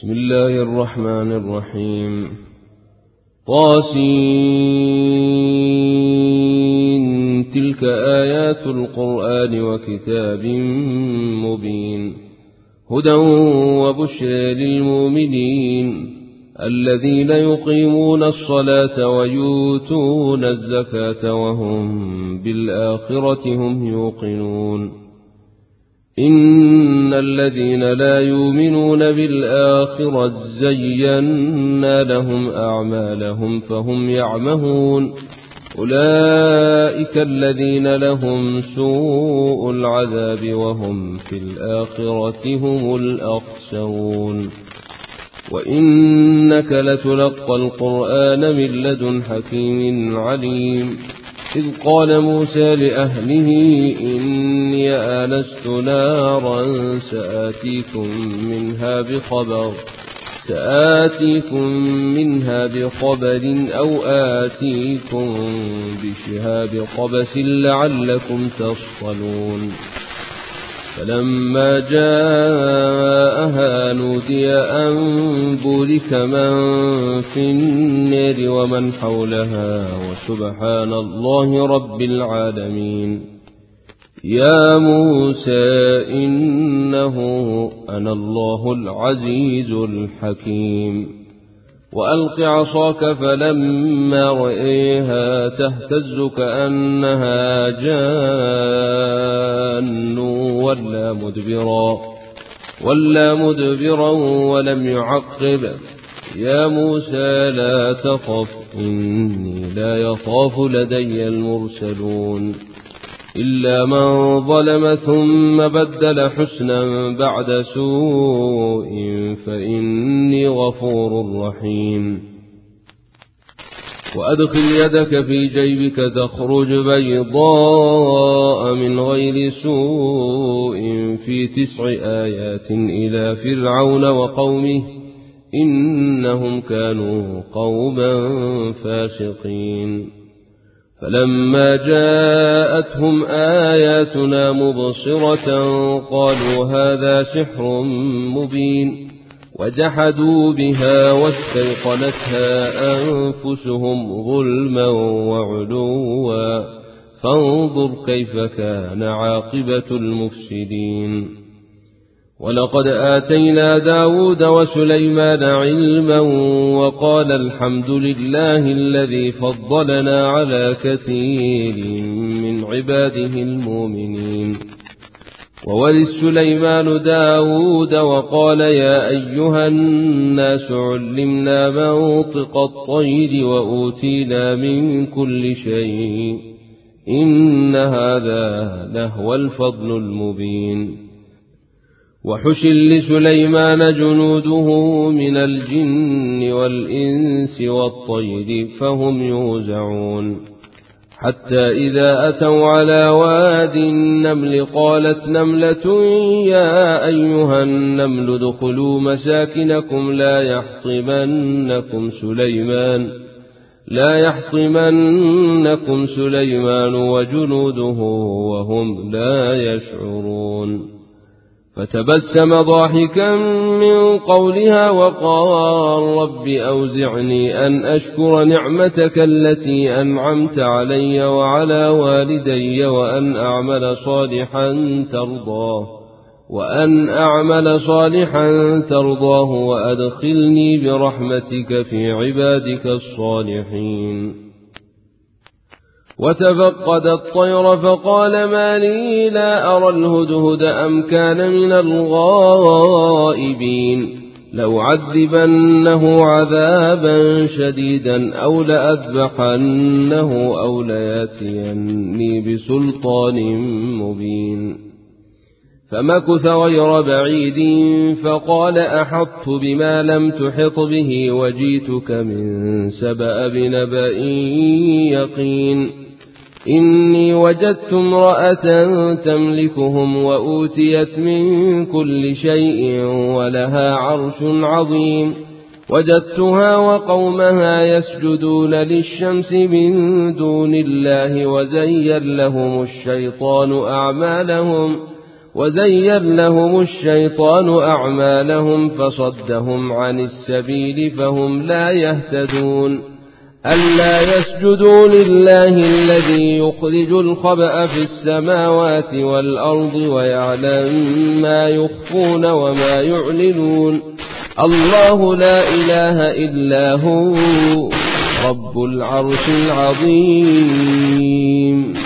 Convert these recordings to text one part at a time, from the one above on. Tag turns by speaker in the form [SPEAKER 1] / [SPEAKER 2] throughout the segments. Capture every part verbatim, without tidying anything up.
[SPEAKER 1] بسم الله الرحمن الرحيم. طاسين تلك آيات القرآن وكتاب مبين هدى وبشرى للمؤمنين الذين يقيمون الصلاة ويؤتون الزكاة وهم بالآخرة هم يوقنون. إن الذين لا يؤمنون بالآخرة زينا لهم أعمالهم فهم يعمهون أولئك الذين لهم سوء العذاب وهم في الآخرة هم الأخسرون. وإنك لتلقى القرآن من لدن حكيم عليم. إذ قال موسى لأهله إني آنست نارا سآتيكم منها بخبر سآتيكم منها بخبر أو آتيكم بشهاب قبس لعلكم تصطلون. فلما جاءها نودي أن بورك من في النار ومن حولها وسبحان الله رب العالمين. يا موسى إنه أنا الله العزيز الحكيم. وألق عصاك فلما رأيها تهتز كأنها جان ولا مدبرا ولا مدبرا ولم يعقب. يا موسى لا تخف إني لا يخاف لدي المرسلون إلا من ظلم ثم بدل حسنا بعد سوء فإني غفور رحيم. وأدخل يدك في جيبك تخرج بيضاء من غير سوء في تسع آيات إلى فرعون وقومه إنهم كانوا قوما فاسقين. فلما جاءتهم آياتنا مبصرة قالوا هذا سحر مبين وجحدوا بها واستيقنتها أنفسهم ظلما وعلوا فانظر كيف كان عاقبة المفسدين. ولقد آتينا داود وسليمان علما وقال الحمد لله الذي فضلنا على كثير من عباده المؤمنين. وورث سليمان داود وقال يا أيها الناس علمنا منطق الطير وأوتينا من كل شيء إن هذا لهو الفضل المبين. وحشل لسليمان جنوده من الجن والإنس والطير فهم يوزعون حتى إذا أتوا على واد النمل قالت نملة يا أيها النمل ادخلوا مساكنكم لا يحطمنكم سليمان لا يحطمنكم سليمان وجنوده وهم لا يشعرون. فتبسم ضاحكا من قولها وقال رب أوزعني أن أشكر نعمتك التي أنعمت علي وعلى والدي وأن أعمل صالحا ترضاه وأن أعمل صالحا ترضاه وأدخلني برحمتك في عبادك الصالحين. وتفقد الطير فقال ما لي لا أرى الهدهد أم كان من الغائبين لو عذبنه عذابا شديدا أو لأذبحنه أو لياتيني بسلطان مبين. فمكث غير بعيد فقال أحطت بما لم تحط به وجيتك من سبأ بنبأ يقين. إني وجدت امرأة تملكهم وأوتيت من كل شيء ولها عرش عظيم. وجدتها وقومها يسجدون للشمس من دون الله وزين لهم الشيطان أعمالهم وزين لهم الشيطان أعمالهم فصدهم عن السبيل فهم لا يهتدون ألا يسجدوا لله الذي يخرج الخبأ في السماوات والأرض ويعلم ما يخفون وما يعلنون الله لا إله إلا هو رب العرش العظيم.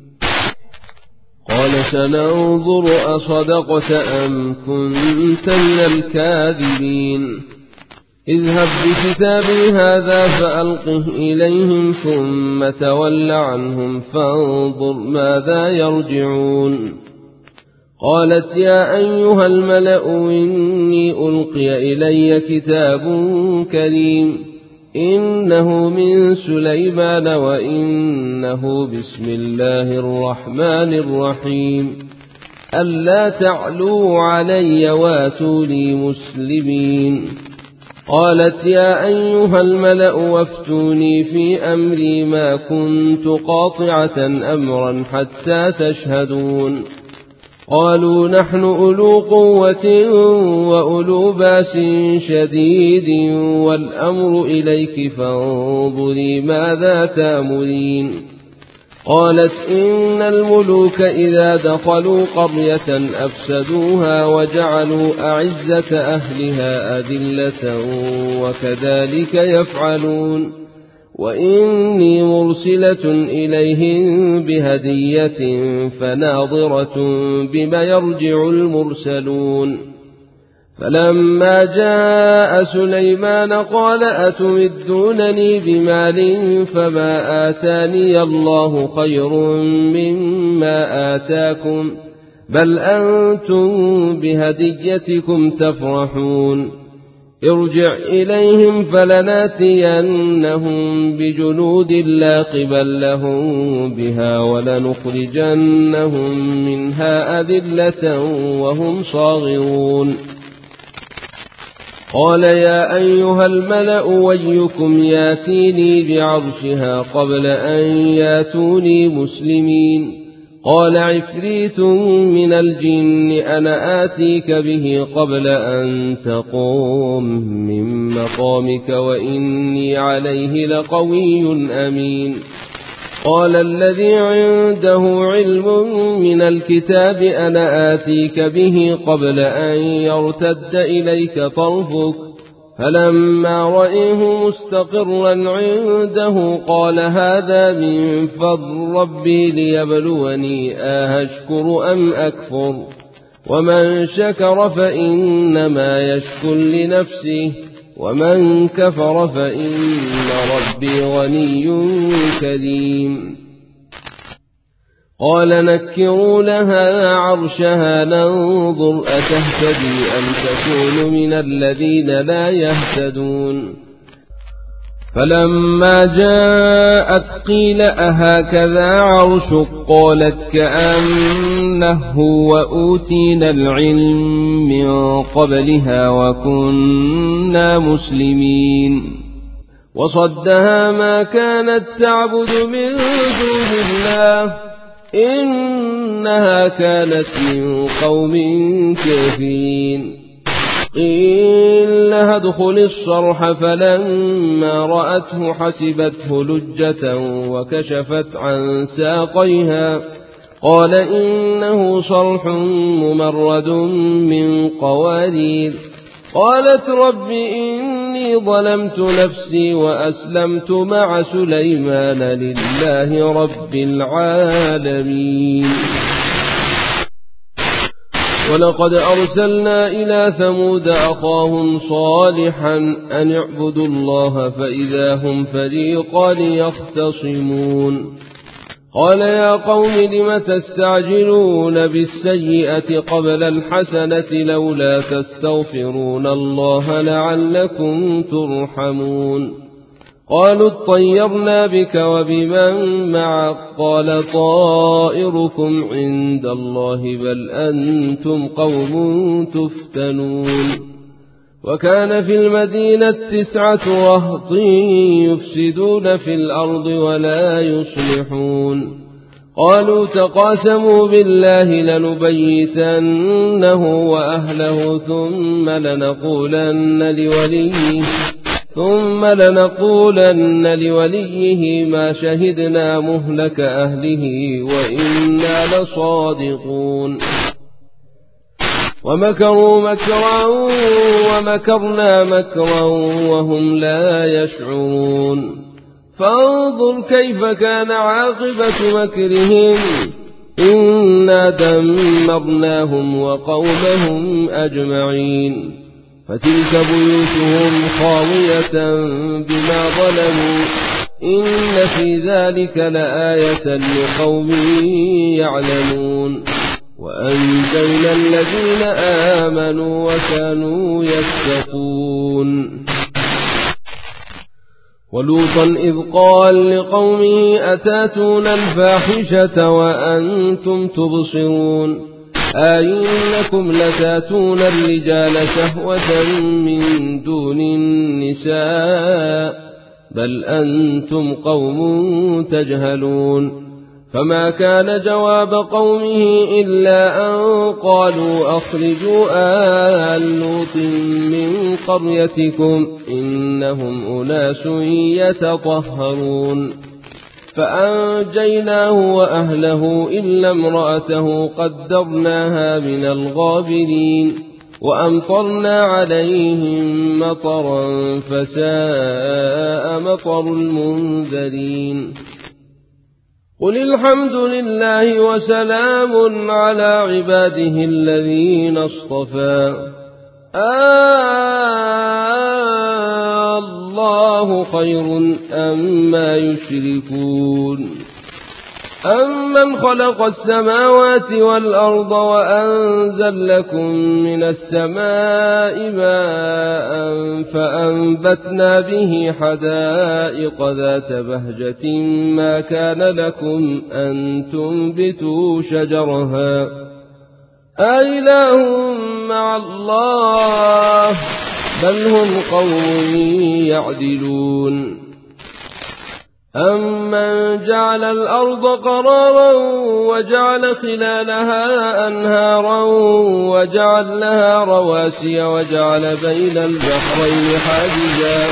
[SPEAKER 1] قال سننظر أصدقت أم كنت من الكاذبين اذهب بكتابي هذا فألقه إليهم ثم تول عنهم فانظر ماذا يرجعون. قالت يا أيها الملأ إني ألقي إلي كتاب كريم إنه من سليمان وإنه بسم الله الرحمن الرحيم ألا تعلوا علي واتوني مسلمين. قالت يا أيها الملأ وافتوني في أمري ما كنت قاطعة أمرا حتى تشهدون. قالوا نحن أولو قوة وأولو باس شديد والأمر إليك فانظري ماذا تامرين. قالت إن الملوك إذا دخلوا قرية أفسدوها وجعلوا أعزة أهلها أذلة وكذلك يفعلون وإني مرسلة إليهم بهدية فناظرة بما يرجع المرسلون. فلما جاء سليمان قال أتمدونني بمال فما آتاني الله خير مما آتاكم بل أنتم بهديتكم تفرحون. ارجع إليهم فلناتينهم بجنود لا قبل لهم بها ولنخرجنهم منها أذلة وهم صاغرون. قال يا أيها الملأ ويكم ياتيني بعرشها قبل أن ياتوني مسلمين. قال عفريت من الجن أنا آتيك به قبل أن تقوم من مقامك وإني عليه لقوي أمين. قال الذي عنده علم من الكتاب أنا آتيك به قبل أن يرتد إليك طرفك فلما رأيه مستقرا عنده قال هذا من فضل ربي ليبلوني أهشكر أم أكفر ومن شكر فإنما يشكر لنفسه ومن كفر فإن ربي غني كريم. قال نكروا لها عرشها ننظر أتهتدي أم تكون من الذين لا يهتدون. فلما جاءت قيل أهكذا عرشك قالت كأنه وأوتينا العلم من قبلها وكنا مسلمين. وصدها ما كانت تعبد من دون الله إنها كانت من قوم كافرين. قيل لها ادخل الصرح فلما رأته حسبته لجة وكشفت عن ساقيها قال إنه صرح ممرد من قوارير. قالت رب إني ظلمت نفسي وأسلمت مع سليمان لله رب العالمين. ولقد أرسلنا إلى ثمود أخاهم صالحا أن اعبدوا الله فإذا هم فريقان يختصمون. قال يا قوم لم تستعجلون بالسيئة قبل الحسنة لولا تستغفرون الله لعلكم ترحمون. قالوا اطيرنا بك وبمن معك قال طائركم عند الله بل أنتم قوم تفتنون. وكان في المدينة تسعة رهط يفسدون في الأرض ولا يصلحون. قالوا تقاسموا بالله لنبيتنه وأهله ثم لنقولن لوليه ثم لنقولن لوليه ما شهدنا مهلك أهله وإنا لصادقون ومكروا مكرا ومكرنا مكرا وهم لا يشعرون فانظر كيف كان عاقبة مكرهم إنا دمرناهم وقومهم أجمعين فتلك بيوتهم خاوية بما ظلموا إن في ذلك لآية لقوم يعلمون وأنجينا الذين آمنوا وكانوا يتقون ولوطا إذ قال لقومه أتاتون الفاحشة وأنتم تبصرون أئنكم لتاتون الرجال شهوة من دون النساء بل أنتم قوم تجهلون فما كان جواب قومه إلا أن قالوا أخرجوا آل لوط من قريتكم إنهم أناس يتطهرون فأنجيناه وأهله إلا امرأته قدرناها من الغابرين وأمطرنا عليهم مطرا فساء مطر المنذرين قل الحمد لله وسلام على عباده الذين اصطفى آه الله خير أما يشركون أمن خلق السماوات والأرض وأنزل لكم من السماء ماء فأنبتنا به حدائق ذات بهجة ما كان لكم أن تنبتوا شجرها أإله مع الله بل هم قوم يعدلون أمن جعل الأرض قرارا وجعل خلالها أنهارا وجعل لها رواسي وجعل بين البحرين حاجزا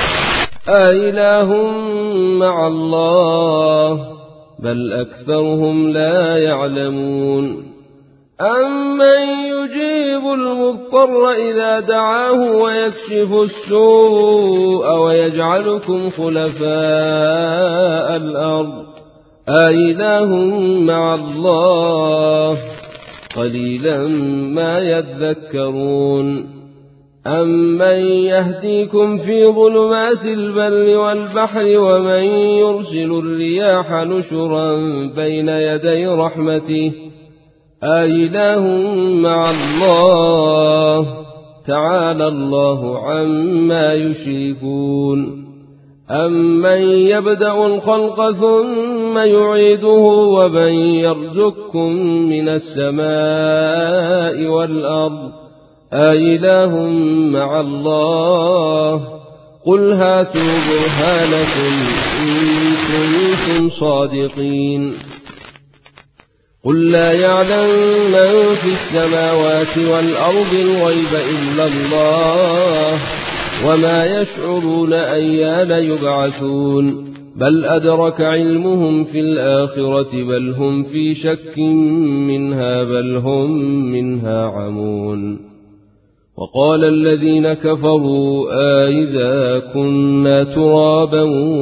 [SPEAKER 1] أإله مع الله بل أكثرهم لا يعلمون أمن يجيب المضطر إذا دعاه ويكشف السوء ويجعلكم خلفاء الأرض أإله مع الله قليلا ما يذكرون أمن يهديكم في ظلمات البر والبحر ومن يرسل الرياح نشرا بين يدي رحمته أإله مع الله تعالى الله عما يشركون أمن يبدأ الخلق ثم يعيده ومن يرزقكم من السماء والأرض أإله مع الله قل هاتوا برهانكم إن كنتم صادقين قل لا يعلم من في السماوات والأرض الغيب إلا الله وما يشعرون أيان يبعثون بل أدرك علمهم في الآخرة بل هم في شك منها بل هم منها عمون وقال الذين كفروا أئذا كنا ترابا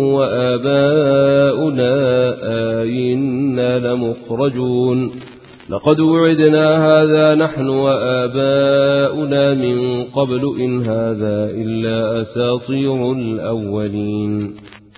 [SPEAKER 1] وآباؤنا أئنا لمخرجون لقد وعدنا هذا نحن وآباؤنا من قبل إن هذا إلا أساطير الأولين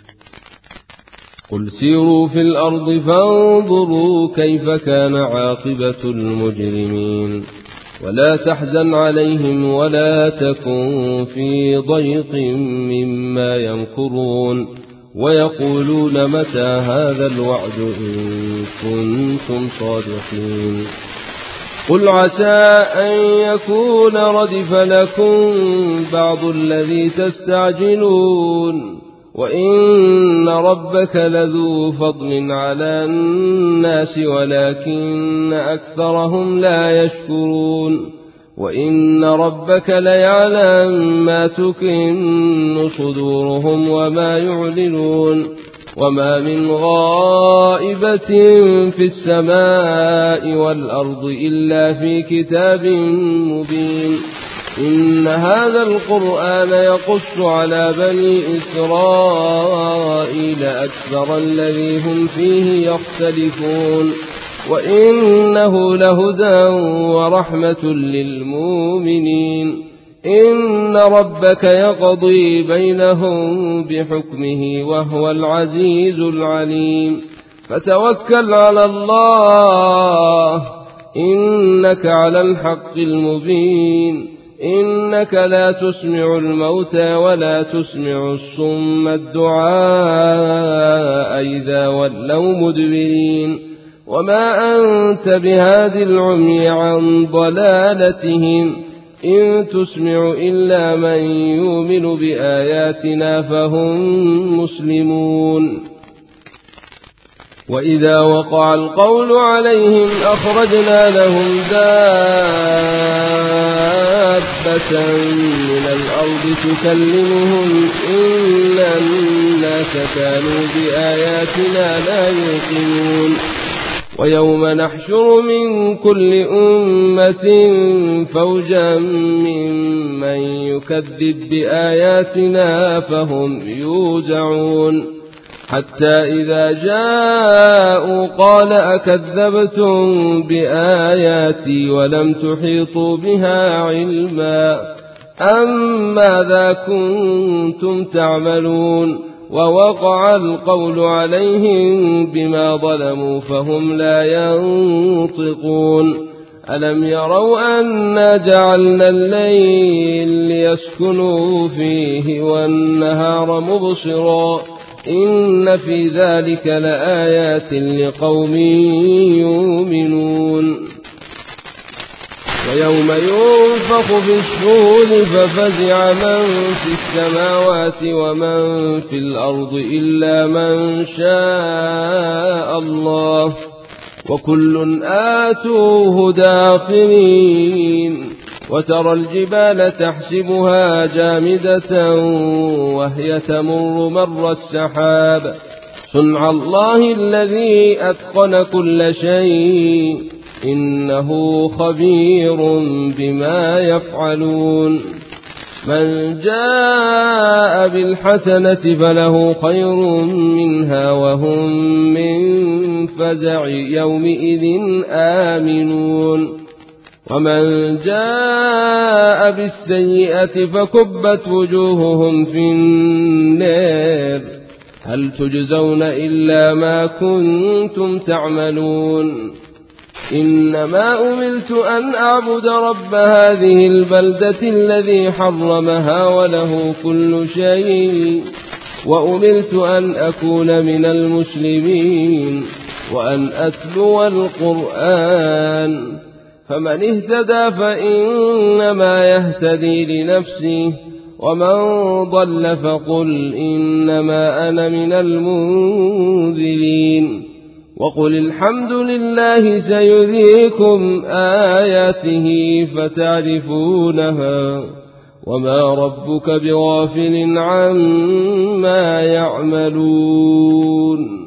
[SPEAKER 1] قل سيروا في الأرض فانظروا كيف كان عاقبة المجرمين ولا تحزن عليهم ولا تكن في ضيق مما يمكرون ويقولون متى هذا الوعد إن كنتم صادقين قل عسى أن يكون ردف لكم بعض الذي تستعجلون وإن ربك لذو فضل على الناس ولكن أكثرهم لا يشكرون وإن ربك ليعلم ما تكن صدورهم وما يعلنون وما من غائبة في السماء والأرض إلا في كتاب مبين إن هذا القرآن يقص على بني إسرائيل أكثر الذي هم فيه يختلفون وإنه لهدى ورحمة للمؤمنين إن ربك يقضي بينهم بحكمه وهو العزيز العليم فتوكل على الله إنك على الحق المبين إنك لا تسمع الموتى ولا تسمع الصم الدعاء إذا ولوا مدبرين وما أنت بهاد العمي عن ضلالتهم إن تسمع إلا من يؤمن بآياتنا فهم مسلمون وإذا وقع القول عليهم أخرجنا لهم دابة من الأرض تكلمهم إن الناس كانوا بآياتنا لا يوقنون ويوم نحشر من كل أمة فوجا ممن يكذب بآياتنا فهم يوزعون حتى إذا جاءوا قال أكذبتم بآياتي ولم تحيطوا بها علما أم ماذا كنتم تعملون ووقع القول عليهم بما ظلموا فهم لا ينطقون ألم يروا أنا جعلنا الليل ليسكنوا فيه والنهار مبصرا إن في ذلك لآيات لقوم يؤمنون ويوم ينفخ في الصور ففزع من في السماوات ومن في الأرض إلا من شاء الله وكل آتوه داخرين وترى الجبال تحسبها جامدة وهي تمر مر السحاب صنع الله الذي أتقن كل شيء إنه خبير بما يفعلون من جاء بالحسنة فله خير منها وهم من فزع يومئذ آمنون ومن جاء بالسيئة فكبت وجوههم في النار هل تجزون إلا ما كنتم تعملون إنما أمرت أن أعبد رب هذه البلدة الذي حرمها وله كل شيء وأمرت أن أكون من المسلمين وأن أتلو القرآن فمن اهتدى فإنما يهتدي لنفسه ومن ضل فقل إنما أنا من المنذرين وقل الحمد لله سيريكم آياته فتعرفونها وما ربك بغافل عما يعملون.